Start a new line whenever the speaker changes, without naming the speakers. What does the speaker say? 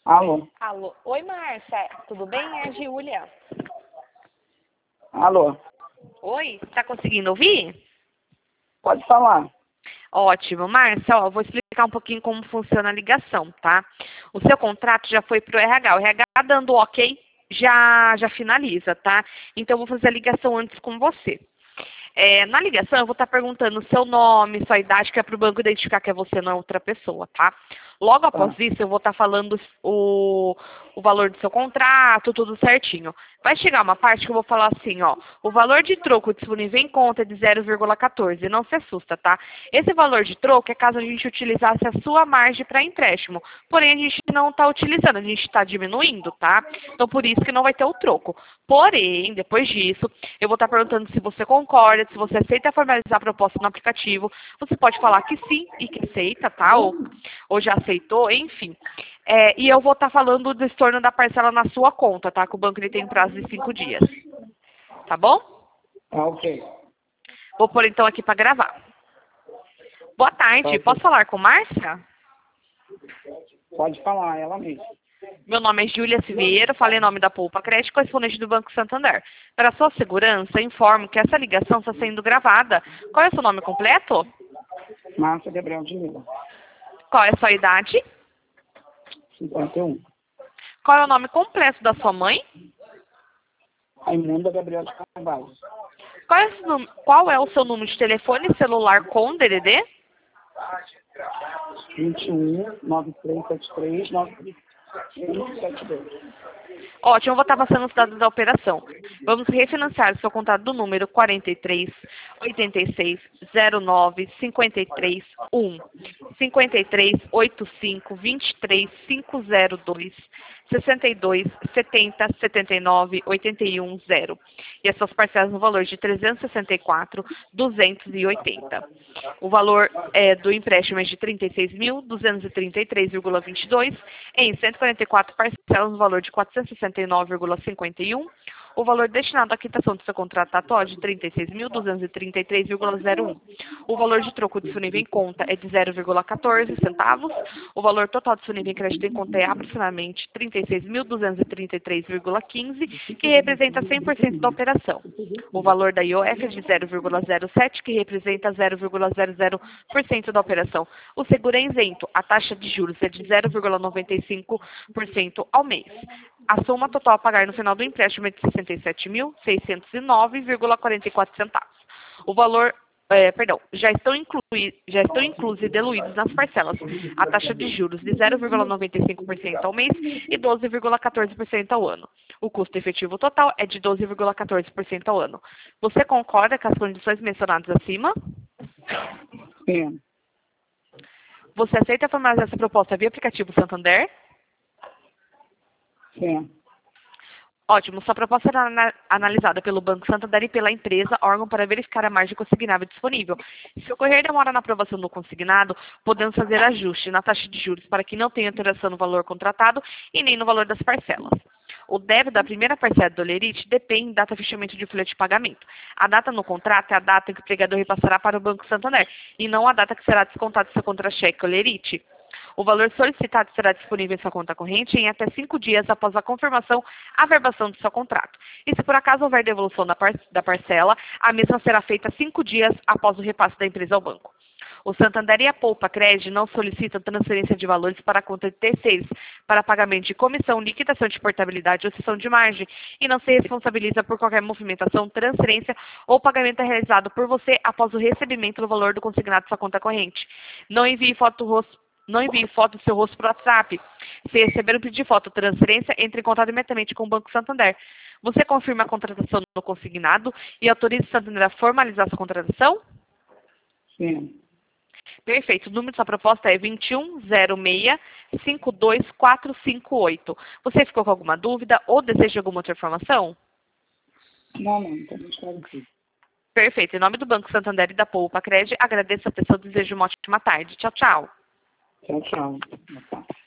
Alô?
Alô. Oi, Márcia. Tudo bem? É a Giulia.
Alô?
Oi, tá conseguindo ouvir?
Pode falar.
Ótimo. Márcia, ó, eu vou explicar um pouquinho como funciona a ligação, tá? O seu contrato já foi pro RH. O RH dando ok, já finaliza, tá? Então, eu vou fazer a ligação antes com você. Na ligação, eu vou estar perguntando o seu nome, sua idade, que é para o banco identificar que é você, não é outra pessoa, tá? Logo após
Tá.
isso, eu vou estar falando o valor do seu contrato, tudo certinho. Vai chegar uma parte que eu vou falar assim, ó, o valor de troco disponível em conta é de 0,14, não se assusta, tá? Esse valor de troco é caso a gente utilizasse a sua margem para empréstimo, porém a gente não está utilizando, a gente está diminuindo, tá? Então por isso que não vai ter o troco. Porém, depois disso, eu vou estar perguntando se você concorda, se você aceita formalizar a proposta no aplicativo. Você pode falar que sim e que aceita, tá? Ou já aceitou, enfim. E eu vou estar falando do estorno da parcela na sua conta, tá? Que o banco ele tem um prazo de 5 dias. Tá bom?
Tá ok.
Vou pôr então aqui para gravar. Boa
Tá
tarde.
ok.
Posso falar com Márcia?
Pode falar, ela mesma.
Meu nome é Júlia Vieira, falei em nome da Poupa Crédito, correspondente do Banco Santander. Para sua segurança, informo que essa ligação está sendo gravada. Qual é o seu nome completo?
Márcia Gabriel de Lima.
Qual é a sua idade?
51.
Qual é o nome completo da sua mãe?
Raimunda Gabriel de Carvalho.
Qual é o seu número de telefone celular com DDD?
21 9373 9372.
Ótimo, eu vou estar passando os dados da operação. Vamos refinanciar o seu contrato do número 43 86 09 53 1 53 85 23 502 62 70 79 81 0. E essas parcelas no valor de 364 280. O valor do empréstimo é de 36.233,22 em 144 parcelas no valor de 469,51. O valor destinado à quitação do seu contrato atual é de 36.233,01. O valor de troco disponível em conta é de 0,14 centavos. O valor total disponível em crédito em conta é aproximadamente 36.233,15, que representa 100% da operação. O valor da IOF é de 0,07, que representa 0,00% da operação. O seguro é isento. A taxa de juros é de 0,95% ao mês. A soma total a pagar no final do empréstimo é de 67.609,44 centavos. O valor, já estão inclusos e diluídos nas parcelas a taxa de juros de 0,95% ao mês e 12,14% ao ano. O custo efetivo total é de 12,14% ao ano. Você concorda com as condições mencionadas acima?
Sim.
Você aceita formalizar essa proposta via aplicativo Santander?
Sim.
Ótimo. Sua proposta será analisada pelo Banco Santander e pela empresa, órgão para verificar a margem consignável disponível. Se ocorrer demora na aprovação do consignado, podemos fazer ajuste na taxa de juros para que não tenha alteração no valor contratado e nem no valor das parcelas. O débito da primeira parcela do Olerite depende da data de fechamento de folha de pagamento. A data no contrato é a data em que o empregador repassará para o Banco Santander e não a data que será descontado do seu contra-cheque Olerite. O valor solicitado será disponível em sua conta corrente em até 5 dias após a confirmação, averbação do seu contrato. E se por acaso houver devolução da parcela, a mesma será feita 5 dias após o repasse da empresa ao banco. O Santander e a Poupa Crédito não solicitam transferência de valores para a conta de terceiros para pagamento de comissão, liquidação de portabilidade ou cessão de margem e não se responsabiliza por qualquer movimentação, transferência ou pagamento realizado por você após o recebimento do valor do consignado de sua conta corrente. Não envie foto do seu rosto para o WhatsApp. Se receber um pedido de foto ou transferência, entre em contato imediatamente com o Banco Santander. Você confirma a contratação no consignado e autoriza o Santander a formalizar sua contratação?
Sim.
Perfeito. O número de sua proposta é 2106-52458. Você ficou com alguma dúvida ou deseja alguma outra informação?
Não, tá bem esclarecido.
Perfeito. Em nome do Banco Santander e da Poupa Crédito, agradeço a atenção e desejo uma ótima tarde. Tchau, tchau.
Tchau, tchau. Boa tarde.